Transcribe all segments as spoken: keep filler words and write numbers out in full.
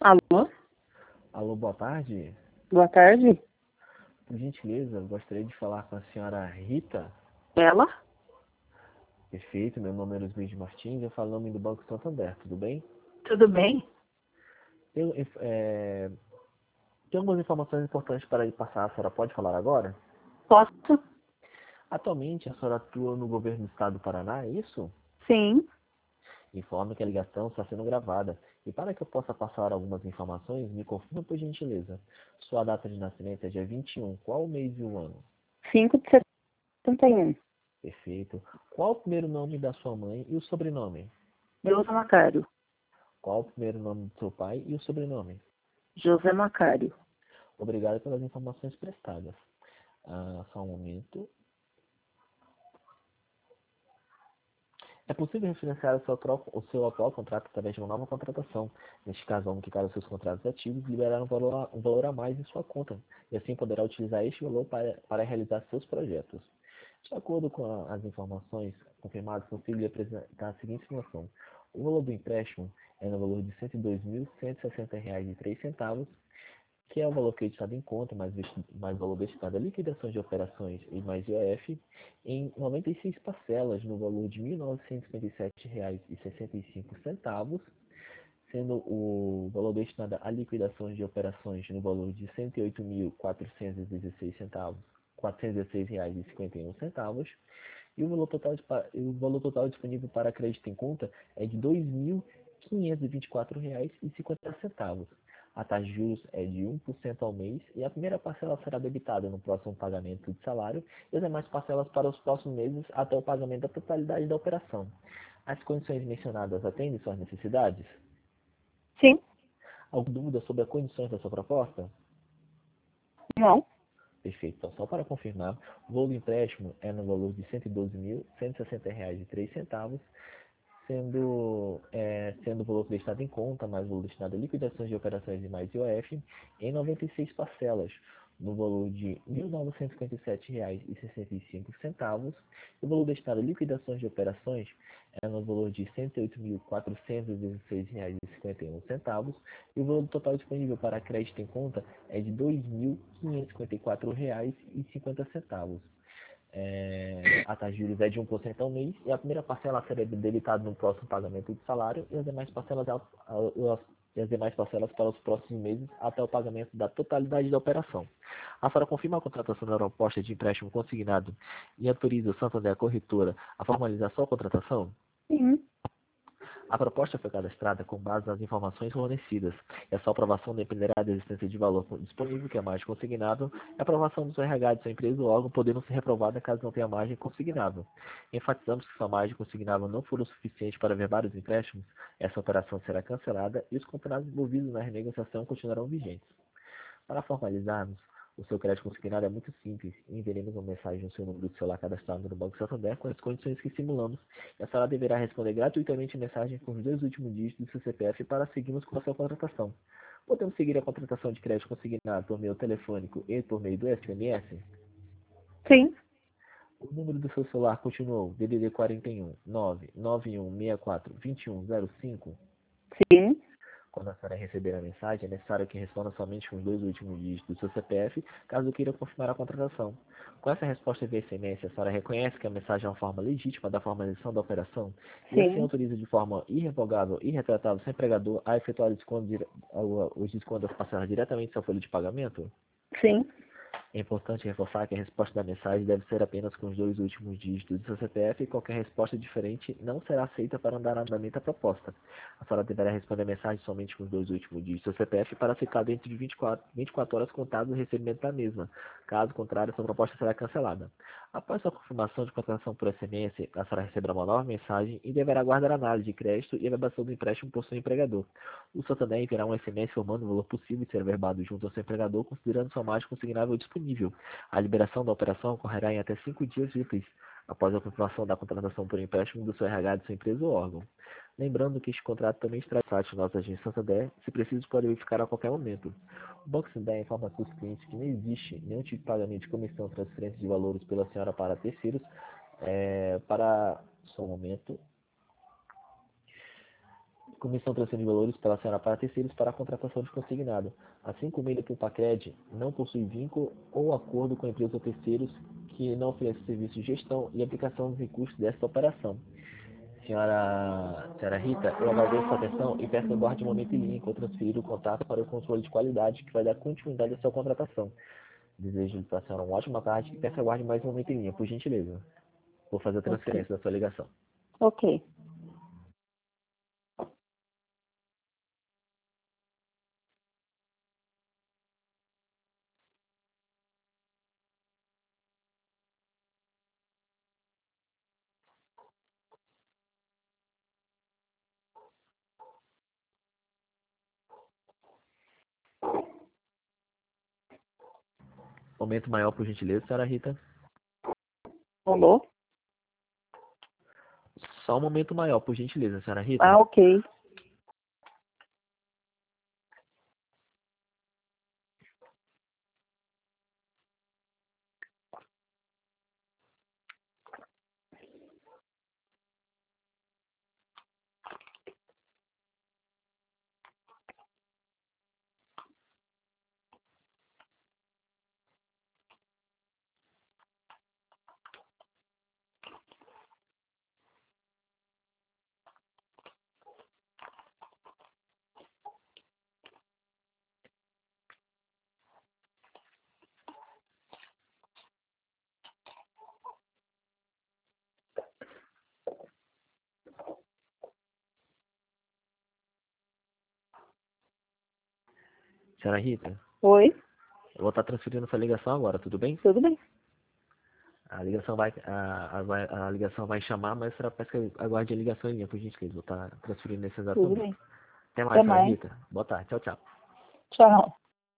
Alô? Alô, boa tarde. Boa tarde. Por gentileza, eu gostaria de falar com a senhora Rita. Ela? Perfeito, meu nome é Luiz Martins, eu falo em nome do Banco Santander, tudo bem? Tudo bem? Eu, é, tem algumas informações importantes para lhe passar, a senhora pode falar agora? Posso? Atualmente, a senhora atua no governo do estado do Paraná, é isso? Sim. Informa que a ligação está sendo gravada. E para que eu possa passar algumas informações, me confirma por gentileza. Sua data de nascimento é dia vinte e um, qual o mês e o ano? cinco de setenta e um. Perfeito. Qual o primeiro nome da sua mãe e o sobrenome? José Macário. Qual o primeiro nome do seu pai e o sobrenome? José Macário. Obrigado pelas informações prestadas. Ah, só um momento. É possível refinanciar o seu, tro- o seu atual contrato através de uma nova contratação. Neste caso, vamos quitar os seus contratos ativos e liberar um valor, a, um valor a mais em sua conta. E assim poderá utilizar este valor para, para realizar seus projetos. De acordo com a, as informações confirmadas, consigo lhe apresentar a seguinte informação. O valor do empréstimo é no valor de cento e dois mil, cento e sessenta reais e três centavos, que é o valor acreditado em conta, mais, mais valor destinado à liquidação de operações e mais I O F, em noventa e seis parcelas no valor de mil novecentos e cinquenta e sete reais e sessenta e cinco centavos, sendo o valor destinado à liquidação de operações no valor de cento e oito mil, quatrocentos e dezesseis centavos, quatrocentos e dezesseis reais e cinquenta e um centavos, e o valor total, de, o valor total disponível para crédito em conta é de dois mil quinhentos e vinte e quatro reais e cinquenta centavos. A taxa de juros é de um por cento ao mês e a primeira parcela será debitada no próximo pagamento de salário e as demais parcelas para os próximos meses até o pagamento da totalidade da operação. As condições mencionadas atendem suas necessidades? Sim. Alguma dúvida sobre as condições da sua proposta? Não. Perfeito. Então, só para confirmar, o valor do empréstimo é no valor de cento e doze mil, cento e sessenta reais e três centavos, sendo, é, sendo o valor prestado em conta, mais o valor destinado a liquidações de operações e mais I O F, em noventa e seis parcelas, no valor de mil novecentos e cinquenta e sete reais e sessenta e cinco centavos, e o valor destinado a liquidações de operações é no valor de cento e oito mil, quatrocentos e dezesseis reais e cinquenta e um centavos, e o valor total disponível para crédito em conta é de dois mil quinhentos e cinquenta e quatro reais e cinquenta centavos. É, a taxa de juros é de um por cento ao mês e a primeira parcela será debitada no próximo pagamento de salário e as demais parcelas, e as demais parcelas para os próximos meses até o pagamento da totalidade da operação. A senhora confirma a contratação da proposta de empréstimo consignado e autoriza o Santander Corretora a formalizar sua contratação? Sim. A proposta foi cadastrada com base nas informações fornecidas, e a sua aprovação dependerá da existência de valor disponível, que é margem consignável, e a aprovação do seu R H de sua empresa ou órgão podendo ser reprovada caso não tenha margem consignável. Enfatizamos que sua margem consignável não for o suficiente para ver vários empréstimos, essa operação será cancelada e os contratos envolvidos na renegociação continuarão vigentes. Para formalizarmos, o seu crédito consignado é muito simples. Enviaremos uma mensagem no seu número de celular cadastrado no Banco Santander com as condições que simulamos. E a senhora deverá responder gratuitamente a mensagem com os dois últimos dígitos do seu C P F para seguirmos com a sua contratação. Podemos seguir a contratação de crédito consignado por meio telefônico e por meio do S M S? Sim. O número do seu celular continuou D D D quarenta e um, nove nove um seis quatro, dois um zero cinco? Sim. Quando a senhora receber a mensagem, é necessário que responda somente com os dois últimos dígitos do seu C P F, caso queira confirmar a contratação. Com essa resposta via S M S, a senhora reconhece que a mensagem é uma forma legítima da formalização da operação e assim Sim. autoriza de forma irrevogável e irretratável seu empregador a efetuar o desconto dire- o- os descontos das parcelas diretamente em sua folha de pagamento? Sim. É importante reforçar que a resposta da mensagem deve ser apenas com os dois últimos dígitos do seu C P F e qualquer resposta diferente não será aceita para dar andamento à proposta. A senhora deverá responder a mensagem somente com os dois últimos dígitos do seu C P F para ficar dentro de vinte e quatro, vinte e quatro horas contadas do recebimento da mesma. Caso contrário, sua proposta será cancelada. Após sua confirmação de contratação por S M S, a senhora receberá uma nova mensagem e deverá aguardar a análise de crédito e avaliação do empréstimo por seu empregador. O Santander enviará um S M S informando o valor possível de ser averbado junto ao seu empregador, considerando sua margem consignável disponível. A liberação da operação ocorrerá em até cinco dias úteis após a confirmação da contratação por empréstimo do seu R H de sua empresa ou órgão. Lembrando que este contrato também está no site da nossa agência Santander, se preciso pode verificar a qualquer momento. O Banco Santander informa a seus clientes que não existe nenhum tipo de pagamento de comissão ou transferência de valores pela senhora para terceiros. É, para só um momento. Comissão transferindo valores pela senhora para terceiros para a contratação de consignado, assim como ele que o Pacred não possui vínculo ou acordo com empresas ou terceiros que não oferecem serviço de gestão e aplicação dos recursos desta operação. Senhora, senhora Rita, eu agradeço sua atenção e peço que aguarde um momento em linha enquanto transferir o contato para o controle de qualidade que vai dar continuidade à sua contratação. Desejo para a senhora uma ótima tarde e peço que aguarde mais um momento em linha, por gentileza. Vou fazer a transferência Ok. da sua ligação. Ok. Momento maior, por gentileza, senhora Rita. Alô? Só um momento maior, por gentileza, senhora Rita. Ah, ok. Senhora Rita, Oi? eu vou estar transferindo essa ligação agora, tudo bem? Tudo bem? A ligação vai, a, a, a ligação vai chamar, mas será peço que aguarde a ligação em linha, por gentileza. Vou estar transferindo nesse exato Tudo momento. bem. Até mais, Até senhora mais. Rita. Boa tarde. Tchau, tchau. Tchau.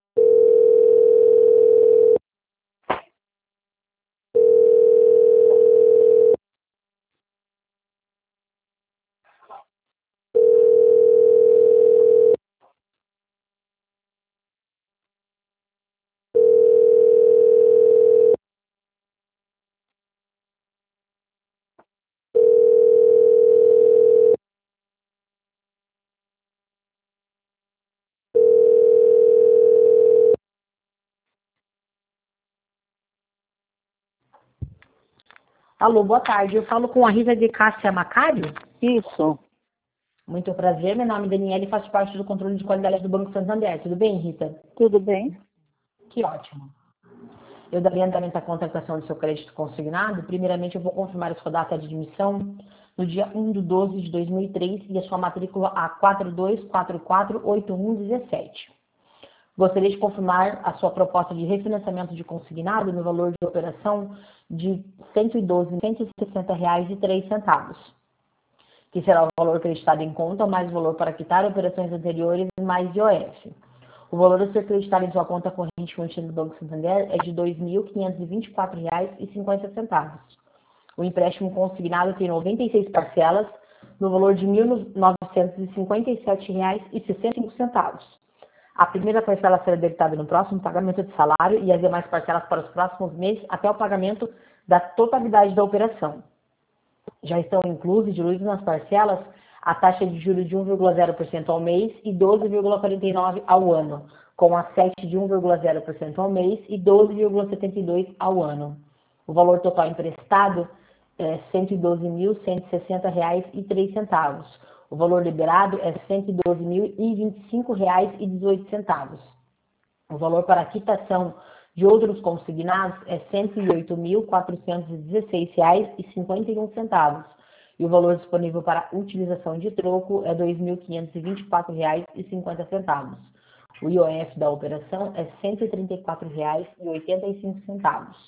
Alô, boa tarde. Eu falo com a Rita de Cássia Macário. Isso. Muito prazer. Meu nome é Daniela e faço parte do controle de qualidade do Banco Santander. Tudo bem, Rita? Tudo bem? Que ótimo. Eu darei andamento à contratação do seu crédito consignado. Primeiramente, eu vou confirmar a sua data de admissão no dia um de doze de dois mil e três e a sua matrícula A quatro dois quatro quatro oito um um sete. Gostaria de confirmar a sua proposta de refinanciamento de consignado no valor de operação de cento e doze mil cento e sessenta reais e três centavos, que será o valor acreditado em conta, mais o valor para quitar operações anteriores e mais I O F. O valor a ser acreditado em sua conta corrente mantida no Banco Santander é de dois mil quinhentos e vinte e quatro reais e cinquenta centavos. O empréstimo consignado tem noventa e seis parcelas, no valor de mil novecentos e cinquenta e sete reais e sessenta e cinco centavos. A primeira parcela será debitada no próximo pagamento de salário e as demais parcelas para os próximos meses até o pagamento da totalidade da operação. Já estão inclusos e diluídos nas parcelas a taxa de juros de um vírgula zero por cento ao mês e doze vírgula quarenta e nove por cento ao ano, com a sete de um vírgula zero por cento ao mês e doze vírgula setenta e dois por cento ao ano. O valor total emprestado é cento e doze mil cento e sessenta reais e três centavos. O valor liberado é cento e doze mil e vinte e cinco reais e dezoito centavos. O valor para a quitação de outros consignados é cento e oito mil quatrocentos e dezesseis reais e cinquenta e um centavos. E o valor disponível para utilização de troco é dois mil quinhentos e vinte e quatro reais e cinquenta centavos. O I O F da operação é cento e trinta e quatro reais e oitenta e cinco centavos.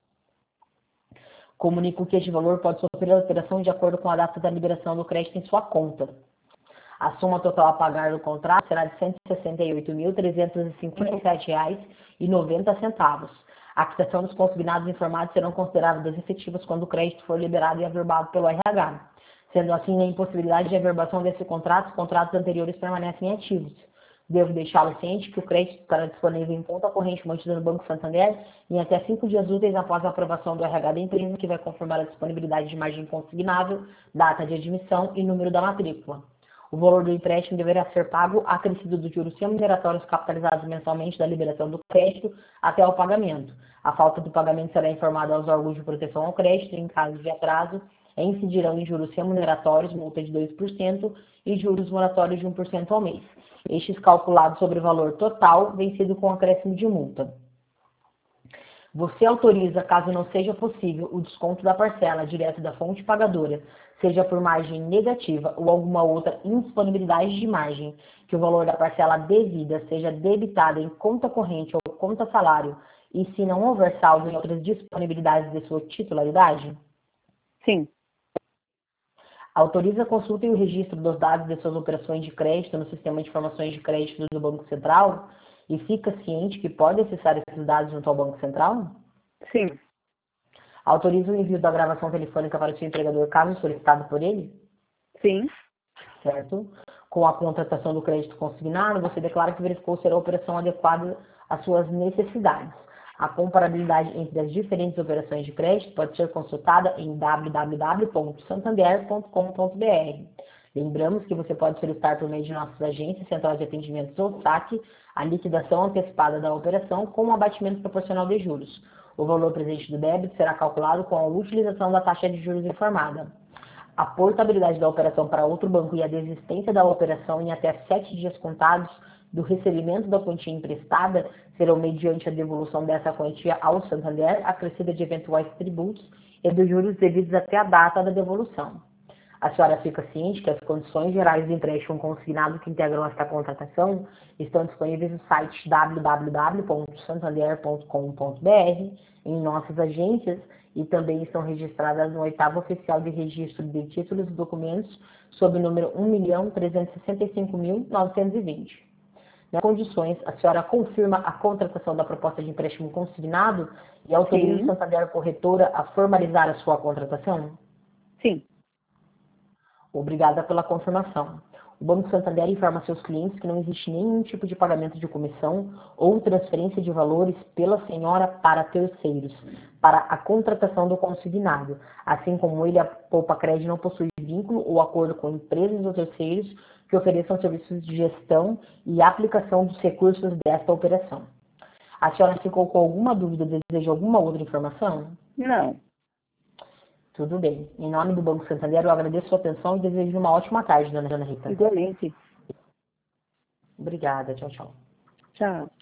Comunico que este valor pode sofrer alteração de acordo com a data da liberação do crédito em sua conta. A soma total a pagar no contrato será de cento e sessenta e oito mil trezentos e cinquenta e sete reais e noventa centavos. A quitação dos consignados informados serão consideradas efetivas quando o crédito for liberado e averbado pelo R H. Sendo assim, na impossibilidade de averbação desse contrato, os contratos anteriores permanecem ativos. Devo deixá-lo ciente que o crédito estará disponível em conta corrente mantida no Banco Santander em até cinco dias úteis após a aprovação do R H da empresa, que vai confirmar a disponibilidade de margem consignável, data de admissão e número da matrícula. O valor do empréstimo deverá ser pago acrescido dos juros remuneratórios capitalizados mensalmente da liberação do crédito até o pagamento. A falta do pagamento será informada aos órgãos de proteção ao crédito. Em caso de atraso, incidirão em juros remuneratórios, multa de dois por cento e juros moratórios de um por cento ao mês. Estes calculados sobre o valor total, vencido com acréscimo de multa. Você autoriza, caso não seja possível, o desconto da parcela direto da fonte pagadora, seja por margem negativa ou alguma outra indisponibilidade de margem, que o valor da parcela devida seja debitado em conta corrente ou conta salário, e se não houver saldo em outras disponibilidades de sua titularidade? Sim. Autoriza a consulta e o registro dos dados de suas operações de crédito no Sistema de Informações de Crédito do Banco Central e fica ciente que pode acessar esses dados junto ao Banco Central? Sim. Autoriza o envio da gravação telefônica para o seu empregador, caso solicitado por ele? Sim. Certo? Com a contratação do crédito consignado, você declara que verificou ser a operação adequada às suas necessidades. A comparabilidade entre as diferentes operações de crédito pode ser consultada em w w w ponto santander ponto com ponto b r. Lembramos que você pode solicitar por meio de nossas agências, centrais de atendimentos ou saque, a liquidação antecipada da operação com um abatimento proporcional de juros. O valor presente do débito será calculado com a utilização da taxa de juros informada. A portabilidade da operação para outro banco e a desistência da operação em até sete dias contados do recebimento da quantia emprestada serão mediante a devolução dessa quantia ao Santander, acrescida de eventuais tributos e dos juros devidos até a data da devolução. A senhora fica ciente que as condições gerais do empréstimo consignado que integram esta contratação estão disponíveis no site w w w ponto santander ponto com ponto b r, em nossas agências, e também estão registradas no oitavo oficial de registro de títulos e documentos sob o número um milhão trezentos e sessenta e cinco mil novecentos e vinte. Nas condições, a senhora confirma a contratação da proposta de empréstimo consignado e autoriza o Santander Corretora a formalizar a sua contratação? Sim. Obrigada pela confirmação. O Banco Santander informa seus clientes que não existe nenhum tipo de pagamento de comissão ou transferência de valores pela senhora para terceiros, para a contratação do consignado, assim como ele, a Poupa Crédito, não possui vínculo ou acordo com empresas ou terceiros que ofereçam serviços de gestão e aplicação dos recursos desta operação. A senhora ficou com alguma dúvida ou deseja alguma outra informação? Não. Tudo bem. Em nome do Banco Santander, eu agradeço a sua atenção e desejo uma ótima tarde, dona Ana Rita. Igualmente. Obrigada. Tchau, tchau. Tchau.